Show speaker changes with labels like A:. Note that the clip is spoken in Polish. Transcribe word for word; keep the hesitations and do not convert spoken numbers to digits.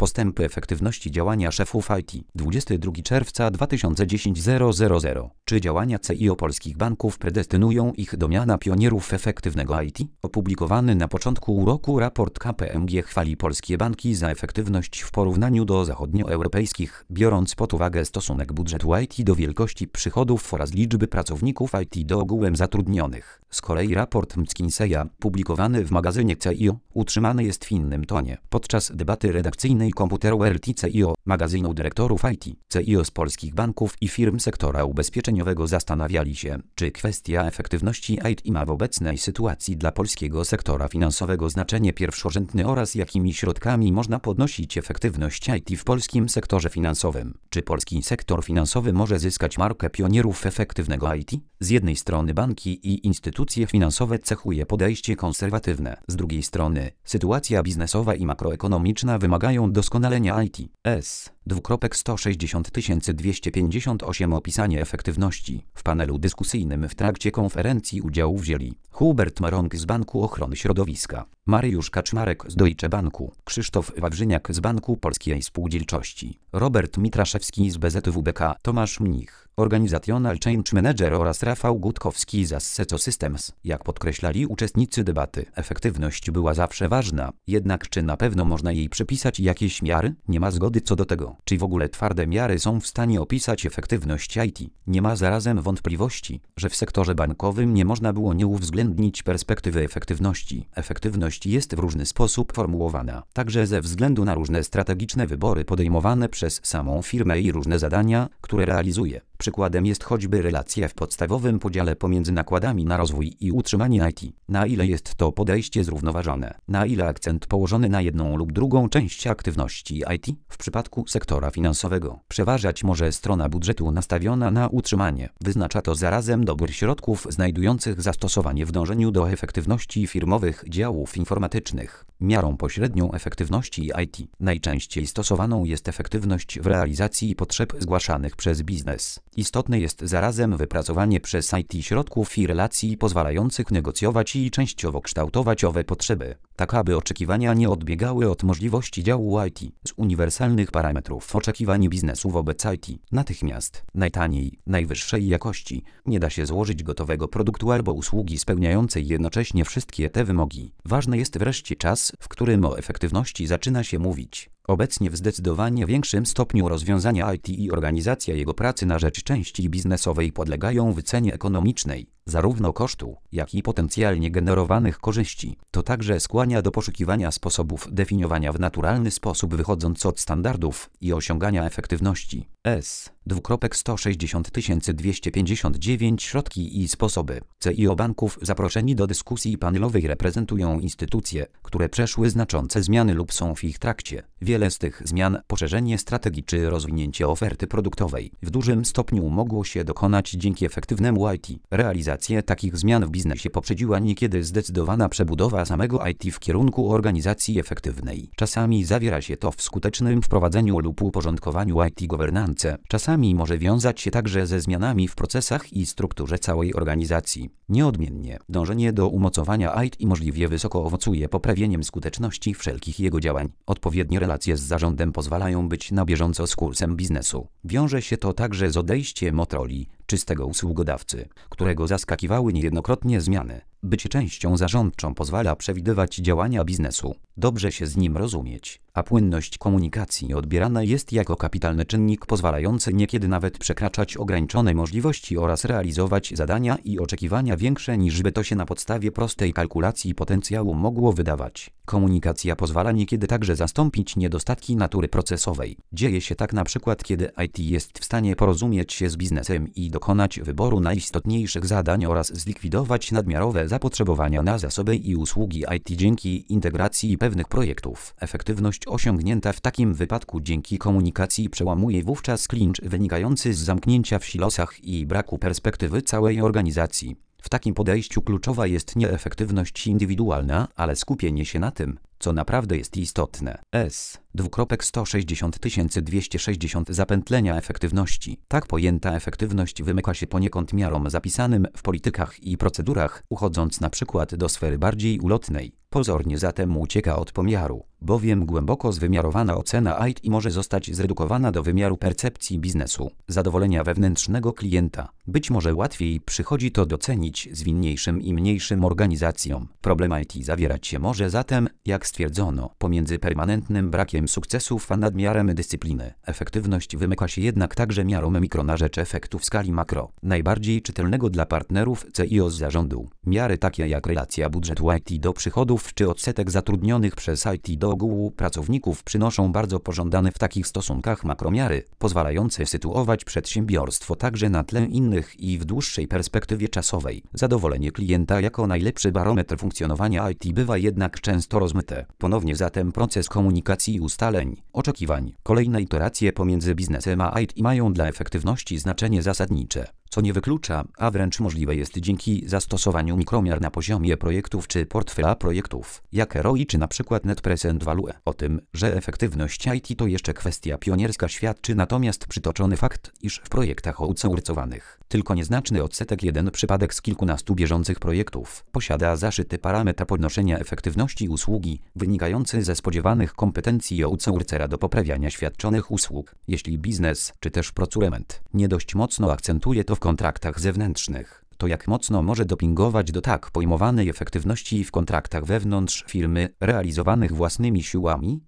A: Postępy efektywności działania szefów I T. dwudziestego drugiego czerwca dwa tysiące dziesiątego. Czy działania C I O polskich banków predestynują ich do miana pionierów efektywnego I T? Opublikowany na początku roku raport K P M G chwali polskie banki za efektywność w porównaniu do zachodnioeuropejskich, biorąc pod uwagę stosunek budżetu I T do wielkości przychodów oraz liczby pracowników I T do ogółem zatrudnionych. Z kolei raport McKinseya, publikowany w magazynie C I O, utrzymany jest w innym tonie. Podczas debaty redakcyjnej Computer World C I O, magazynu dyrektorów I T, C I O z polskich banków i firm sektora ubezpieczeniowego zastanawiali się, czy kwestia efektywności I T ma w obecnej sytuacji dla polskiego sektora finansowego znaczenie pierwszorzędne oraz jakimi środkami można podnosić efektywność I T w polskim sektorze finansowym. Czy polski sektor finansowy może zyskać markę pionierów efektywnego I T? Z jednej strony banki i instytucje finansowe cechuje podejście konserwatywne, z drugiej strony sytuacja biznesowa i makroekonomiczna wymagają doskonalenia I T. S. sto sześćdziesiąt tysięcy dwieście pięćdziesiąt osiem Opisanie efektywności. W panelu dyskusyjnym w trakcie konferencji udział wzięli Hubert Marąg z Banku Ochrony Środowiska, Mariusz Kaczmarek z Deutsche Banku, Krzysztof Wawrzyniak z Banku Polskiej Spółdzielczości, Robert Mitraszewski z B Z W B K, Tomasz Mnich, Organizational Change Manager oraz Rafał Gutkowski z Asseco Systems. Jak podkreślali uczestnicy debaty, efektywność była zawsze ważna, jednak czy na pewno można jej przypisać jakieś miary? Nie ma zgody co do tego. Czy w ogóle twarde miary są w stanie opisać efektywność I T? Nie ma zarazem wątpliwości, że w sektorze bankowym nie można było nie uwzględnić perspektywy efektywności. Efektywność jest w różny sposób formułowana, także ze względu na różne strategiczne wybory podejmowane przez samą firmę i różne zadania, które realizuje. Przykładem jest choćby relacja w podstawowym podziale pomiędzy nakładami na rozwój i utrzymanie I T. Na ile jest to podejście zrównoważone? Na ile akcent położony na jedną lub drugą część aktywności I T? W przypadku sektora finansowego przeważać może strona budżetu nastawiona na utrzymanie. Wyznacza to zarazem dobór środków znajdujących zastosowanie w dążeniu do efektywności firmowych działów informatycznych. Miarą pośrednią efektywności I T najczęściej stosowaną jest efektywność w realizacji potrzeb zgłaszanych przez biznes. Istotne jest zarazem wypracowanie przez I T środków i relacji pozwalających negocjować i częściowo kształtować owe potrzeby, tak aby oczekiwania nie odbiegały od możliwości działu I T. Z uniwersalnych parametrów oczekiwań biznesu wobec I T natychmiast, najtaniej, najwyższej jakości nie da się złożyć gotowego produktu albo usługi spełniającej jednocześnie wszystkie te wymogi. Ważny jest wreszcie czas, w którym o efektywności zaczyna się mówić. Obecnie w zdecydowanie większym stopniu rozwiązania I T i organizacja jego pracy na rzecz części biznesowej podlegają wycenie ekonomicznej, zarówno kosztu, jak i potencjalnie generowanych korzyści. To także skłania do poszukiwania sposobów definiowania w naturalny sposób wychodząc od standardów i osiągania efektywności. S. sto sześćdziesiąt tysięcy dwieście pięćdziesiąt dziewięć Środki i sposoby. C I O banków zaproszeni do dyskusji panelowej reprezentują instytucje, które przeszły znaczące zmiany lub są w ich trakcie. Wiele z tych zmian, poszerzenie strategii czy rozwinięcie oferty produktowej, w dużym stopniu mogło się dokonać dzięki efektywnemu I T. Realizację takich zmian w biznesie poprzedziła niekiedy zdecydowana przebudowa samego I T w kierunku organizacji efektywnej. Czasami zawiera się to w skutecznym wprowadzeniu lub uporządkowaniu I T governance. Czasami może wiązać się także ze zmianami w procesach i strukturze całej organizacji. Nieodmiennie, dążenie do umocowania I T możliwie wysoko owocuje poprawieniem skuteczności wszelkich jego działań. Odpowiednie relacje z zarządem pozwalają być na bieżąco z kursem biznesu. Wiąże się to także z odejściem od roli czystego usługodawcy, którego zaskakiwały niejednokrotnie zmiany. Bycie częścią zarządczą pozwala przewidywać działania biznesu, dobrze się z nim rozumieć, a płynność komunikacji odbierana jest jako kapitalny czynnik pozwalający niekiedy nawet przekraczać ograniczone możliwości oraz realizować zadania i oczekiwania większe niż by to się na podstawie prostej kalkulacji potencjału mogło wydawać. Komunikacja pozwala niekiedy także zastąpić niedostatki natury procesowej. Dzieje się tak na przykład, kiedy I T jest w stanie porozumieć się z biznesem i dokonać wyboru najistotniejszych zadań oraz zlikwidować nadmiarowe zapotrzebowania na zasoby i usługi I T dzięki integracji pewnych projektów. Efektywność osiągnięta w takim wypadku dzięki komunikacji przełamuje wówczas klincz wynikający z zamknięcia w silosach i braku perspektywy całej organizacji. W takim podejściu kluczowa jest nie efektywność indywidualna, ale skupienie się na tym, co naprawdę jest istotne. S. sto sześćdziesiąt tysięcy dwieście sześćdziesiąt Zapętlenia efektywności. Tak pojęta efektywność wymyka się poniekąd miarom zapisanym w politykach i procedurach, uchodząc na przykład do sfery bardziej ulotnej. Pozornie zatem ucieka od pomiaru, bowiem głęboko zwymiarowana ocena I T może zostać zredukowana do wymiaru percepcji biznesu, zadowolenia wewnętrznego klienta. Być może łatwiej przychodzi to docenić zwinniejszym i mniejszym organizacjom. Problem I T zawierać się może zatem, jak stwierdzono, pomiędzy permanentnym brakiem sukcesów a nadmiarem dyscypliny. Efektywność wymyka się jednak także miarą mikro na rzecz efektu w skali makro, najbardziej czytelnego dla partnerów C E O z zarządu. Miary takie jak relacja budżetu I T do przychodów czy odsetek zatrudnionych przez I T do ogółu pracowników przynoszą bardzo pożądane w takich stosunkach makromiary, pozwalające sytuować przedsiębiorstwo także na tle innych i w dłuższej perspektywie czasowej. Zadowolenie klienta jako najlepszy barometr funkcjonowania I T bywa jednak często rozmyte. Ponownie zatem proces komunikacji i ustaleń, oczekiwań, kolejne iteracje pomiędzy biznesem a I T mają dla efektywności znaczenie zasadnicze, co nie wyklucza, a wręcz możliwe jest dzięki zastosowaniu mikromiar na poziomie projektów czy portfela projektów, jak R O I czy na przykład Net Present Value. O tym, że efektywność I T to jeszcze kwestia pionierska, świadczy natomiast przytoczony fakt, iż w projektach outsourcowanych tylko nieznaczny odsetek, jeden przypadek z kilkunastu bieżących projektów, posiada zaszyty parametr podnoszenia efektywności usługi, wynikający ze spodziewanych kompetencji outsourcera do poprawiania świadczonych usług. Jeśli biznes, czy też procurement, nie dość mocno akcentuje to w kontraktach zewnętrznych, to jak mocno może dopingować do tak pojmowanej efektywności w kontraktach wewnątrz firmy, realizowanych własnymi siłami?